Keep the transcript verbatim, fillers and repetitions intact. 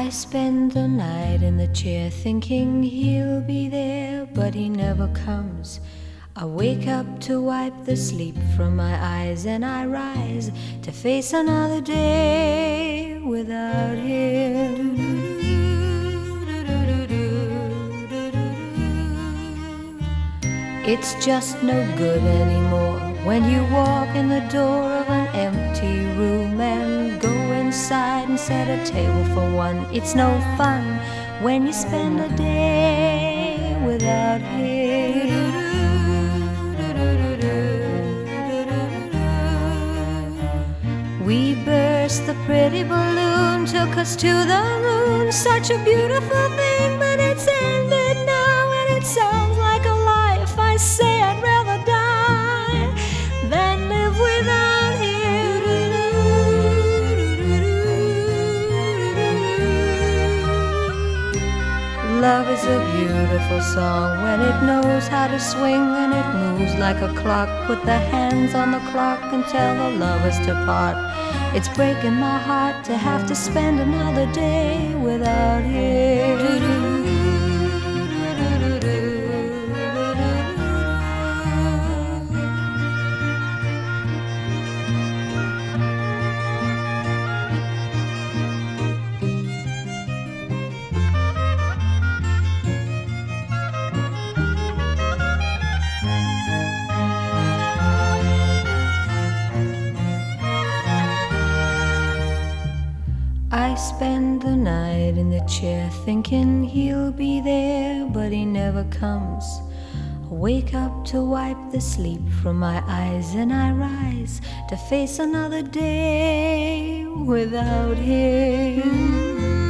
I spend the night in the chair thinking he'll be there, but he never comes. I wake up to wipe the sleep from my eyes, and I rise to face another day without him. It's just no good anymore when you walk in the door of an empty room and go inside and set a table for one. It's no fun when you spend a day without him. We burst the pretty balloon, took us to the moon. Such a beautiful thing, but it's ended now, and it sounds like a life. I say I'd rather die than live without him. Love is a beautiful song when it knows how to swing, and it moves like a clock. Put the hands on the clock and tell the lovers to part. It's breaking my heart to have to spend another day without him. I spend the night in the chair thinking he'll be there, but he never comes. I wake up to wipe the sleep from my eyes, and I rise to face another day without him.